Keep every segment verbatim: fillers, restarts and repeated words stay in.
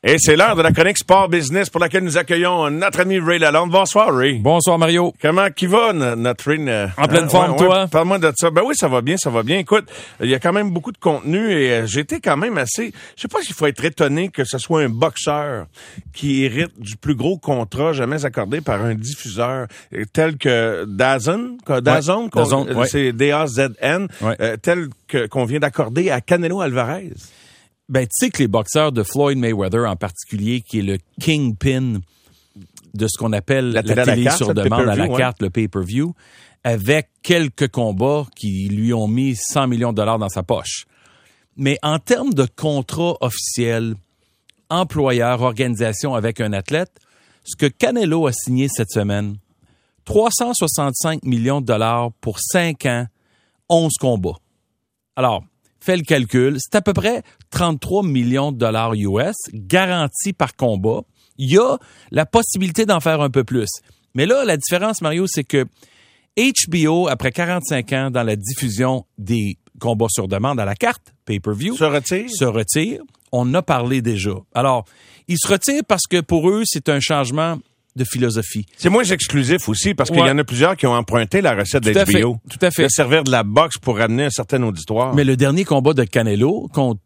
Et c'est l'heure de la chronique Sport Business pour laquelle nous accueillons notre ami Ray Lalonde. Bonsoir, Ray. Bonsoir, Mario. Comment qui va, notre Ray? Euh, en pleine hein, forme, ouais, toi? Ouais, parle-moi de ça. Ben oui, ça va bien, ça va bien. Écoute, il y a quand même beaucoup de contenu et euh, j'étais quand même assez... Je sais pas s'il faut être étonné que ce soit un boxeur qui hérite du plus gros contrat jamais accordé par un diffuseur tel que DAZN. DAZN, ouais, DAZN ouais. C'est D A Z N, ouais. euh, tel que, qu'on vient d'accorder à Canelo Alvarez. Ben, tu sais que les boxeurs de Floyd Mayweather en particulier, qui est le kingpin de ce qu'on appelle la, la télé carte, sur demande à la ouais. carte, le pay-per-view, avec quelques combats qui lui ont mis cent millions de dollars dans sa poche. Mais en termes de contrat officiel, employeur, organisation avec un athlète, ce que Canelo a signé cette semaine, trois cent soixante-cinq millions de dollars pour cinq ans, onze combats. Alors, fais le calcul, c'est à peu près trente-trois millions de dollars U S garantis par combat. Il y a la possibilité d'en faire un peu plus. Mais là, la différence, Mario, c'est que H B O, après quarante-cinq ans dans la diffusion des combats sur demande à la carte, pay-per-view, se retire. Se retire. On en a parlé déjà. Alors, ils se retirent parce que pour eux, c'est un changement de philosophie. C'est moins exclusif aussi, parce qu'il ouais. y en a plusieurs qui ont emprunté la recette de H B O. Tout à fait. De servir de la boxe pour ramener un certain auditoire. Mais le dernier combat de Canelo contre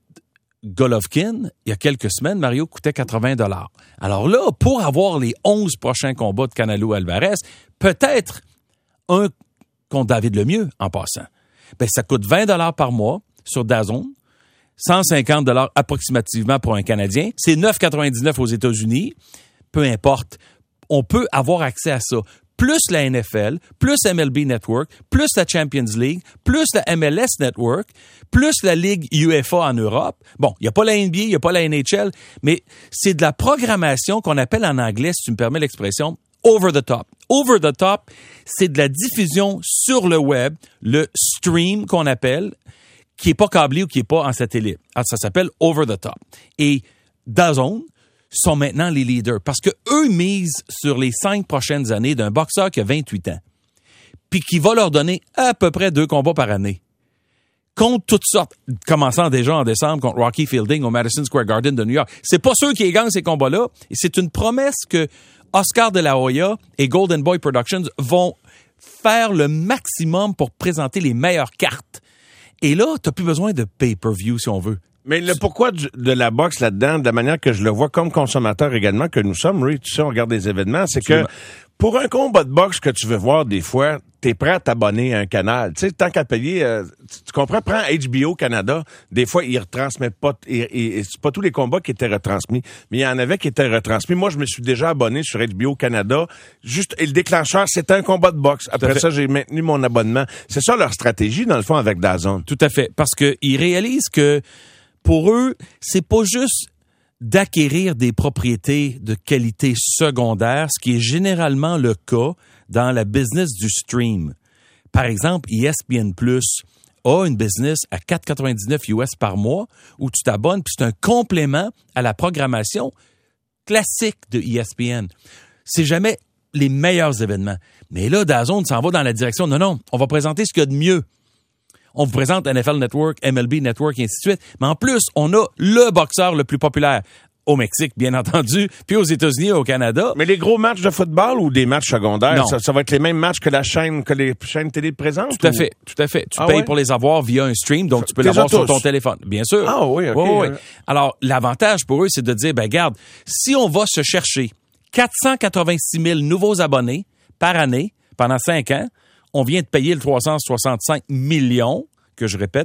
Golovkin, il y a quelques semaines, Mario, coûtait quatre-vingts dollars. Alors là, pour avoir les onze prochains combats de Canelo Alvarez, peut-être un contre David Lemieux en passant. Ben, ça coûte vingt dollars par mois sur DAZN, cent cinquante dollars approximativement pour un Canadien. C'est neuf quatre-vingt-dix-neuf aux États-Unis. Peu importe. On peut avoir accès à ça. Plus la N F L, plus M L B Network, plus la Champions League, plus la M L S Network, plus la Ligue UEFA en Europe. Bon, il n'y a pas la N B A, il n'y a pas la N H L, mais c'est de la programmation qu'on appelle en anglais, si tu me permets l'expression, over the top. Over the top, c'est de la diffusion sur le web, le stream qu'on appelle, qui n'est pas câblé ou qui n'est pas en satellite. Alors, ça s'appelle over the top. Et DAZN sont maintenant les leaders parce que eux misent sur les cinq prochaines années d'un boxeur qui a vingt-huit ans puis qui va leur donner à peu près deux combats par année contre toutes sortes, commençant déjà en décembre contre Rocky Fielding au Madison Square Garden de New York. C'est pas ceux qui gagnent ces combats-là et c'est une promesse que Oscar de la Hoya et Golden Boy Productions vont faire le maximum pour présenter les meilleures cartes. Et là, t'as plus besoin de pay-per-view si on veut. Mais le pourquoi du, de la boxe là-dedans, de la manière que je le vois comme consommateur également, que nous sommes, Ray, tu sais, on regarde des événements, c'est Absolument. que pour un combat de boxe que tu veux voir des fois, t'es prêt à t'abonner à un canal. Tu sais, tant qu'à payer, euh, tu, tu comprends, prends H B O Canada, des fois, ils retransmettent pas, et, et, et c'est pas tous les combats qui étaient retransmis, mais il y en avait qui étaient retransmis. Moi, je me suis déjà abonné sur H B O Canada, juste, et le déclencheur, c'était un combat de boxe. Après ça, j'ai maintenu mon abonnement. C'est ça leur stratégie, dans le fond, avec DAZN. Tout à fait, parce que ils réalisent que pour eux, c'est pas juste d'acquérir des propriétés de qualité secondaire, ce qui est généralement le cas dans la business du stream. Par exemple, E S P N Plus a une business à quatre quatre-vingt-dix-neuf U S par mois où tu t'abonnes, puis c'est un complément à la programmation classique de E S P N. C'est jamais les meilleurs événements. Mais là, DAZN s'en va dans la direction, non, non, on va présenter ce qu'il y a de mieux. On vous présente N F L Network, M L B Network, et ainsi de suite. Mais en plus, on a le boxeur le plus populaire au Mexique, bien entendu, puis aux États-Unis et au Canada. Mais les gros matchs de football ou des matchs secondaires, ça, ça va être les mêmes matchs que la chaîne, que les chaînes télé présentent? Tout à ou? fait, tout à fait. Tu ah payes ouais? pour les avoir via un stream, donc tu peux T'es l'avoir tous. sur ton téléphone. Bien sûr. Ah oui, OK. Oui, oui. Alors, l'avantage pour eux, c'est de dire, ben garde, si on va se chercher quatre cent quatre-vingt-six mille nouveaux abonnés par année pendant cinq ans, on vient de payer le trois cent soixante-cinq millions, que je répète,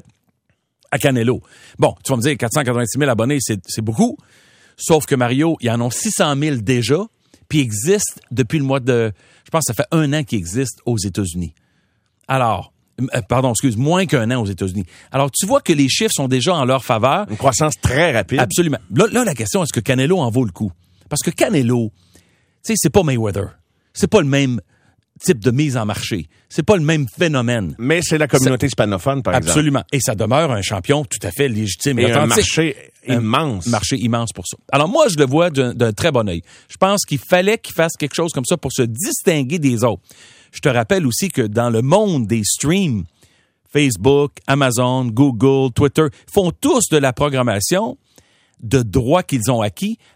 à Canelo. Bon, tu vas me dire, quatre cent quatre-vingt-six mille abonnés, c'est, c'est beaucoup. Sauf que Mario, ils en ont six cent mille déjà, puis existent depuis le mois de... Je pense que ça fait un an qu'ils existent aux États-Unis. Alors, euh, pardon, excuse, moins qu'un an aux États-Unis. Alors, tu vois que les chiffres sont déjà en leur faveur. Une croissance très rapide. Absolument. Là, là la question, est-ce que Canelo en vaut le coup? Parce que Canelo, tu sais, c'est pas Mayweather. C'est pas le même type de mise en marché. C'est pas le même phénomène. Mais c'est la communauté ça, hispanophone, par exemple. Absolument. Et ça demeure un champion tout à fait légitime et, et authentique. un marché immense. Un marché immense pour ça. Alors moi, je le vois d'un, d'un très bon œil. Je pense qu'il fallait qu'il fasse quelque chose comme ça pour se distinguer des autres. Je te rappelle aussi que dans le monde des streams, Facebook, Amazon, Google, Twitter font tous de la programmation de droits qu'ils ont acquis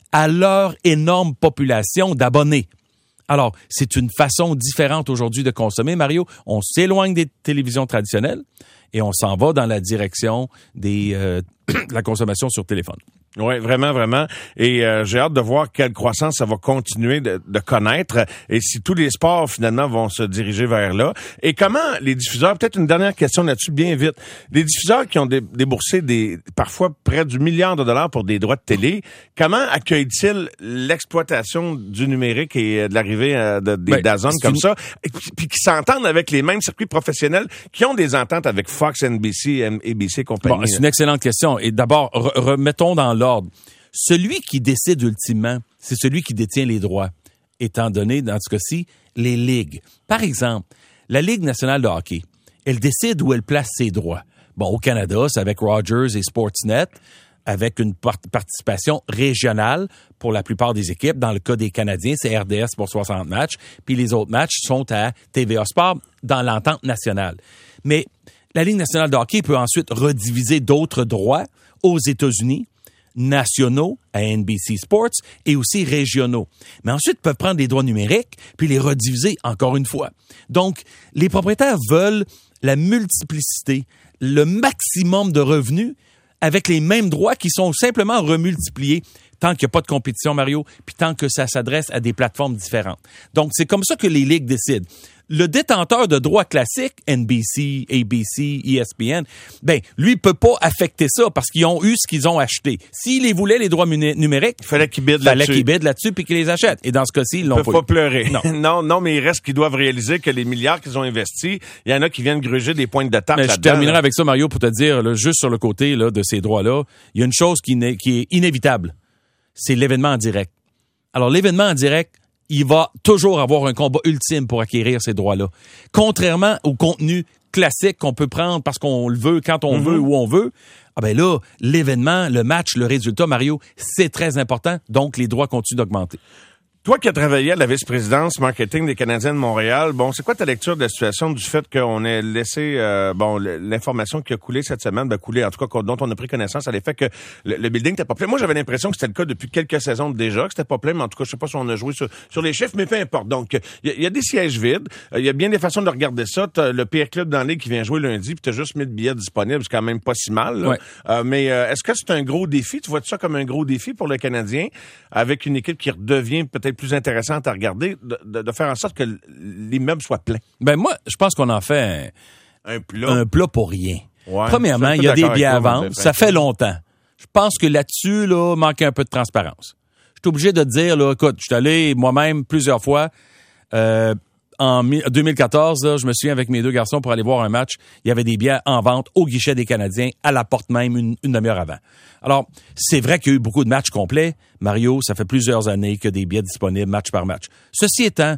à leur énorme population d'abonnés. Alors, c'est une façon différente aujourd'hui de consommer, Mario. On s'éloigne des télévisions traditionnelles et on s'en va dans la direction des, euh, de la consommation sur téléphone. Oui, vraiment, vraiment. Et euh, j'ai hâte de voir quelle croissance ça va continuer de, de connaître et si tous les sports, finalement, vont se diriger vers là. Et comment les diffuseurs, peut-être une dernière question là-dessus, bien vite, les diffuseurs qui ont dé, déboursé des parfois près du milliard de dollars pour des droits de télé, comment accueillent-ils l'exploitation du numérique et de l'arrivée euh, de, des ben, DAZN comme une... ça, et, puis qui s'entendent avec les mêmes circuits professionnels qui ont des ententes avec Fox, N B C, A B C, compagnie? Bon, c'est une excellente question. Et d'abord, re- remettons dans l'ordre. Celui qui décide ultimement, c'est celui qui détient les droits, étant donné, dans ce cas-ci, les ligues. Par exemple, la Ligue nationale de hockey, elle décide où elle place ses droits. Bon, au Canada, c'est avec Rogers et Sportsnet, avec une part- participation régionale pour la plupart des équipes. Dans le cas des Canadiens, c'est R D S pour soixante matchs, puis les autres matchs sont à T V A Sport dans l'entente nationale. Mais la Ligue nationale de hockey peut ensuite rediviser d'autres droits aux États-Unis, nationaux à N B C Sports et aussi régionaux. Mais ensuite, peuvent prendre les droits numériques puis les rediviser encore une fois. Donc, les propriétaires veulent la multiplicité, le maximum de revenus avec les mêmes droits qui sont simplement remultipliés tant qu'il n'y a pas de compétition, Mario, puis tant que ça s'adresse à des plateformes différentes. Donc, c'est comme ça que les ligues décident. Le détenteur de droits classiques, N B C, A B C, E S P N, ben, lui, peut pas affecter ça parce qu'ils ont eu ce qu'ils ont acheté. S'ils les voulaient, les droits muné- numériques, il fallait qu'ils bident fallait là-dessus. qu'ils bident là-dessus puis qu'ils les achètent. Et dans ce cas-ci, ils l'ont pas. Ils peuvent pas pleurer. Non. non, non, mais il reste qu'ils doivent réaliser que les milliards qu'ils ont investis, il y en a qui viennent gruger des pointes de table mais là-dedans. Je terminerai là. avec ça, Mario, pour te dire, là, juste sur le côté là, de ces droits-là, il y a une chose qui, n'est, qui est inévitable. C'est l'événement en direct. Alors, l'événement en direct, il va toujours avoir un combat ultime pour acquérir ces droits-là. Contrairement au contenu classique qu'on peut prendre parce qu'on le veut, quand on mm-hmm. veut, où on veut, ah ben là, l'événement, le match, le résultat, Mario, c'est très important. Donc, les droits continuent d'augmenter. Toi qui as travaillé à la vice-présidence marketing des Canadiens de Montréal, bon, c'est quoi ta lecture de la situation du fait qu'on ait laissé, euh, bon, l'information qui a coulé cette semaine, ben coulé, en tout cas, dont on a pris connaissance à l'effet que le, le building n'était pas plein. Moi, j'avais l'impression que c'était le cas depuis quelques saisons déjà, que c'était pas plein, mais en tout cas, je sais pas si on a joué sur, sur les chiffres, mais peu importe. Donc, il y, y a des sièges vides, il y a bien des façons de regarder ça. T'as le P R Club dans la Ligue qui vient jouer lundi, puis t'as juste mis de billets disponibles, c'est quand même pas si mal. Ouais. Euh, mais euh, est-ce que c'est un gros défi? Tu vois ça comme un gros défi pour le Canadien, avec une équipe qui redevient peut-être plus intéressante à regarder, de, de, de faire en sorte que l'immeuble soit plein? Ben moi, je pense qu'on en fait un, un, plat. un plat pour rien. Ouais, Premièrement, il y a des billets à vendre. Ça fait longtemps. Je pense que là-dessus, là, manque un peu de transparence. Je suis obligé de te dire, là, écoute, je suis allé moi-même plusieurs fois. Euh, en deux mille quatorze, là, je me souviens avec mes deux garçons pour aller voir un match. Il y avait des billets en vente au guichet des Canadiens, à la porte même, une, une demi-heure avant. Alors, c'est vrai qu'il y a eu beaucoup de matchs complets. Mario, ça fait plusieurs années qu'il y a des billets disponibles match par match. Ceci étant,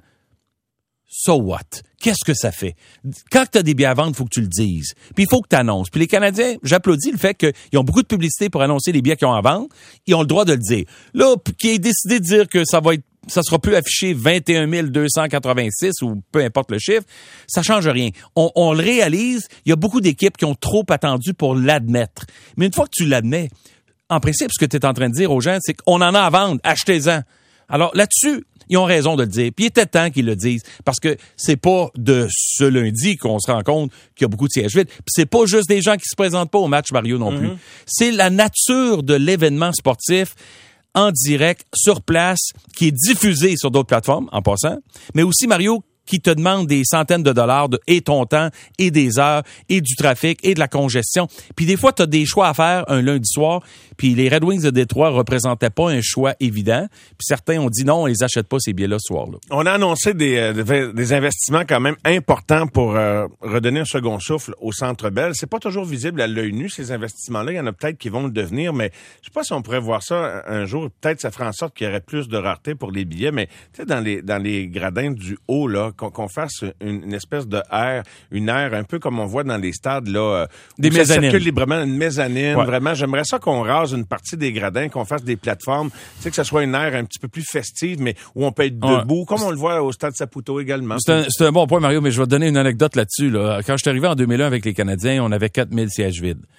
so what? Qu'est-ce que ça fait? Quand tu as des billets à vendre, il faut que tu le dises. Puis il faut que tu annonces. Puis les Canadiens, j'applaudis le fait qu'ils ont beaucoup de publicité pour annoncer les billets qu'ils ont à vendre. Ils ont le droit de le dire. Là, qui est décidé de dire que ça va être ça sera plus affiché vingt et un mille deux cent quatre-vingt-six ou peu importe le chiffre, ça change rien. On, on le réalise, il y a beaucoup d'équipes qui ont trop attendu pour l'admettre. Mais une fois que tu l'admets, en principe, ce que tu es en train de dire aux gens, c'est qu'on en a à vendre, achetez-en. Alors là-dessus, ils ont raison de le dire. Puis il était temps qu'ils le disent, parce que c'est pas de ce lundi qu'on se rend compte qu'il y a beaucoup de sièges vides. Puis c'est pas juste des gens qui se présentent pas au match Mario non plus. Mm-hmm. C'est la nature de l'événement sportif en direct, sur place, qui est diffusé sur d'autres plateformes, en passant, mais aussi, Mario, qui te demande des centaines de dollars de, et ton temps, et des heures, et du trafic, et de la congestion. Puis des fois, tu as des choix à faire un lundi soir, puis les Red Wings de Détroit représentaient pas un choix évident, puis certains ont dit non, on les achète pas ces billets-là ce soir-là. On a annoncé des, euh, des investissements quand même importants pour euh, redonner un second souffle au Centre Bell. C'est pas toujours visible à l'œil nu, ces investissements-là. Il y en a peut-être qui vont le devenir, mais je sais pas si on pourrait voir ça un jour. Peut-être ça ferait en sorte qu'il y aurait plus de rareté pour les billets, mais tu sais, dans les, dans les gradins du haut, là, qu'on, qu'on fasse une, une espèce de aire, une aire un peu comme on voit dans les stades, là, des où mezzanines. Ça circule librement, une mezzanine. Ouais. Vraiment, j'aimerais ça qu'on rase une partie des gradins, qu'on fasse des plateformes, tu sais, que ça soit une aire un petit peu plus festive, mais où on peut être debout, ouais. Comme on le voit au Stade Saputo également. C'est un, c'est un bon point, Mario, mais je vais te donner une anecdote là-dessus. Là. Quand je suis arrivé en deux mille un avec les Canadiens, on avait quatre mille sièges vides.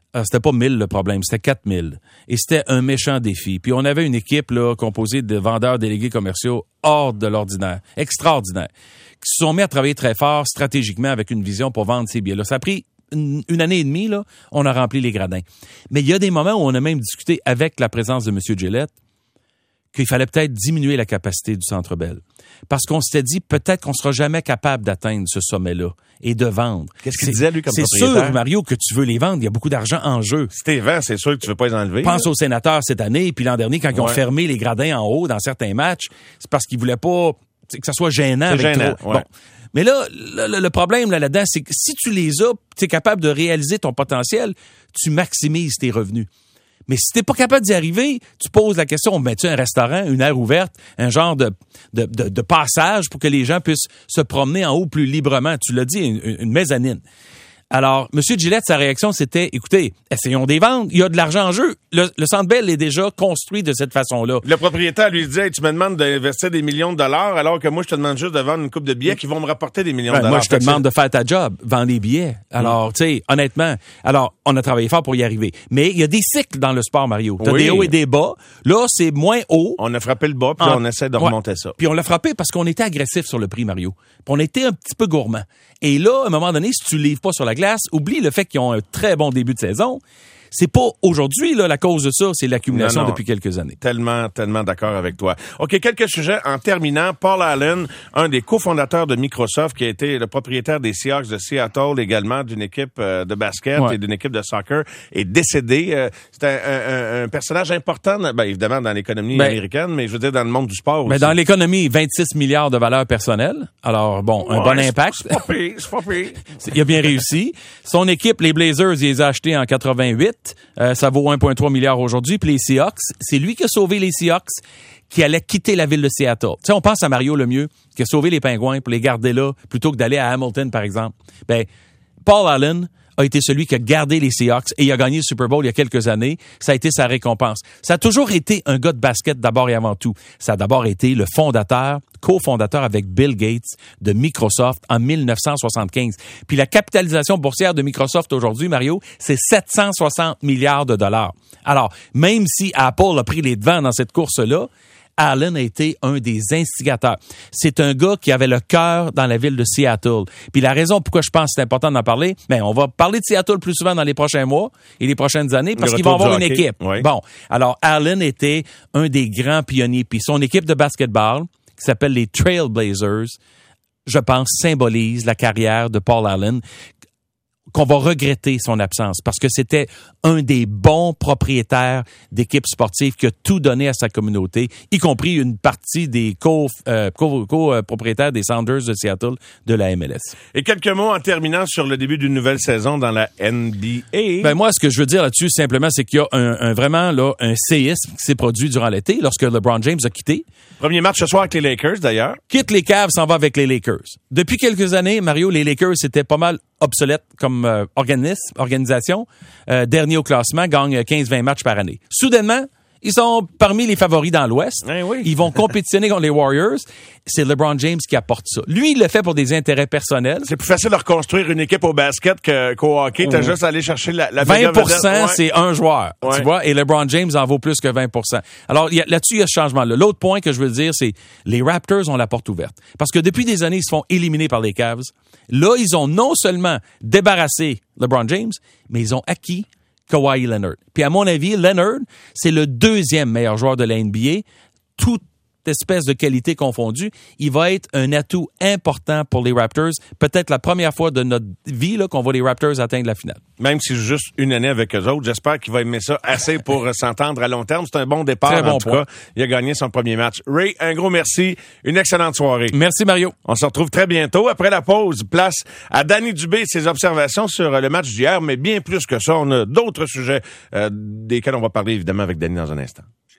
Alors, c'était pas mille le problème, c'était quatre mille. Et c'était un méchant défi. Puis on avait une équipe là composée de vendeurs délégués commerciaux hors de l'ordinaire, extraordinaire, qui se sont mis à travailler très fort stratégiquement avec une vision pour vendre ces billets-là. Ça a pris une, une année et demie, là, on a rempli les gradins. Mais il y a des moments où on a même discuté avec la présence de M. Gillette qu'il fallait peut-être diminuer la capacité du Centre Bell. Parce qu'on s'était dit, peut-être qu'on sera jamais capable d'atteindre ce sommet-là et de vendre. Qu'est-ce qu'il disait, lui, comme c'est propriétaire? C'est sûr, Mario, que tu veux les vendre. Il y a beaucoup d'argent en jeu. Si t'es vend, c'est sûr que tu veux pas les enlever. Pense là. Aux sénateurs cette année, puis l'an dernier, quand ils ont ouais. fermé les gradins en haut dans certains matchs, c'est parce qu'ils voulaient pas que ça soit gênant. C'est avec gênant, trop. ouais. Bon. Mais là, le, le problème là, là-dedans, c'est que si tu les as, tu es capable de réaliser ton potentiel, tu maximises tes revenus. Mais si t'es pas capable d'y arriver, tu poses la question, mets-tu un restaurant, une aire ouverte, un genre de, de, de, de passage pour que les gens puissent se promener en haut plus librement? Tu l'as dit, une, une mezzanine. Alors, M. Gillette, sa réaction, c'était, écoutez, essayons de les vendre, il y a de l'argent en jeu. Le, le Centre Bell est déjà construit de cette façon-là. Le propriétaire lui dit, hey, tu me demandes d'investir des millions de dollars, alors que moi, je te demande juste de vendre une coupe de billets qui vont me rapporter des millions Ben, de dollars. Moi, je te demande de faire ta job, vendre des billets. Alors, mm. tu sais, honnêtement, alors, on a travaillé fort pour y arriver. Mais il y a des cycles dans le sport, Mario. T'as oui. des hauts et des bas. Là, c'est moins haut. On a frappé le bas, puis en... là, on essaie de ouais. remonter ça. Puis on l'a frappé parce qu'on était agressif sur le prix, Mario. Puis on était un petit peu gourmand. Et là, à un moment donné, si tu livres pas sur la glace, oublie le fait qu'ils ont un très bon début de saison. C'est pas aujourd'hui là la cause de ça, c'est l'accumulation non, non. depuis quelques années. Tellement, tellement d'accord avec toi. OK, quelques sujets en terminant. Paul Allen, un des cofondateurs de Microsoft, qui a été le propriétaire des Seahawks de Seattle, également d'une équipe euh, de basket ouais. et d'une équipe de soccer, est décédé. Euh, c'est un, un, un personnage important, ben, évidemment, dans l'économie ben, américaine, mais je veux dire dans le monde du sport aussi. Mais dans l'économie, vingt-six milliards de valeur personnelle. Alors, bon, un ouais, bon impact. C'est pas pire, c'est pas pire. Il a bien réussi. Son équipe, les Blazers, il les a achetés en quatre-vingt-huit. Euh, ça vaut un virgule trois milliard aujourd'hui. Puis les Seahawks, c'est lui qui a sauvé les Seahawks, qui allait quitter la ville de Seattle. Tu sais, on pense à Mario Lemieux, qui a sauvé les Pingouins pour les garder là, plutôt que d'aller à Hamilton, par exemple. Ben, Paul Allen a été celui qui a gardé les Seahawks et il a gagné le Super Bowl il y a quelques années. Ça a été sa récompense. Ça a toujours été un gars de basket d'abord et avant tout. Ça a d'abord été le fondateur, cofondateur avec Bill Gates de Microsoft en mille neuf cent soixante-quinze. Puis la capitalisation boursière de Microsoft aujourd'hui, Mario, c'est sept cent soixante milliards de dollars. Alors, même si Apple a pris les devants dans cette course-là, Allen a été un des instigateurs. C'est un gars qui avait le cœur dans la ville de Seattle. Puis la raison pourquoi je pense que c'est important d'en parler, ben on va parler de Seattle plus souvent dans les prochains mois et les prochaines années parce qu'ils vont avoir une équipe. Oui. Bon, alors Allen était un des grands pionniers. Puis son équipe de basketball, qui s'appelle les Trailblazers, je pense, symbolise la carrière de Paul Allen, qu'on va regretter son absence parce que c'était un des bons propriétaires d'équipes sportives qui a tout donné à sa communauté, y compris une partie des co-propriétaires co, co, co, des Sounders de Seattle de la M L S. Et quelques mots en terminant sur le début d'une nouvelle saison dans la N B A. Ben moi, ce que je veux dire là-dessus, simplement, c'est qu'il y a un, un vraiment là un séisme qui s'est produit durant l'été lorsque LeBron James a quitté. Premier match ce soir avec les Lakers, d'ailleurs. Quitte les Cavs, s'en va avec les Lakers. Depuis quelques années, Mario, les Lakers, c'était pas mal obsolète comme euh, organisme, organisation. Euh, dernier au classement, gagne quinze vingt matchs par année. Soudainement, ils sont parmi les favoris dans l'Ouest. Eh oui. Ils vont compétitionner contre les Warriors. C'est LeBron James qui apporte ça. Lui, il le fait pour des intérêts personnels. C'est plus facile de reconstruire une équipe au basket que, qu'au hockey. T'as mmh. juste à aller chercher la, la vingt pour cent, ouais. c'est un joueur. Ouais. Tu vois? Et LeBron James en vaut plus que vingt pour cent. Alors, y a, là-dessus, il y a ce changement-là. L'autre point que je veux dire, c'est les Raptors ont la porte ouverte. Parce que depuis des années, ils se font éliminer par les Cavs. Là, ils ont non seulement débarrassé LeBron James, mais ils ont acquis Kawhi Leonard. Puis à mon avis, Leonard, c'est le deuxième meilleur joueur de la N B A, toute espèce de qualité confondue. Il va être un atout important pour les Raptors. Peut-être la première fois de notre vie là, qu'on voit les Raptors atteindre la finale. Même si juste une année avec eux autres, j'espère qu'il va aimer ça assez pour s'entendre à long terme. C'est un bon départ, Très bon en tout point. cas. Il a gagné son premier match. Ray, un gros merci. Une excellente soirée. Merci, Mario. On se retrouve très bientôt. Après la pause, place à Danny Dubé et ses observations sur le match d'hier, mais bien plus que ça, on a d'autres sujets euh, desquels on va parler évidemment avec Danny dans un instant.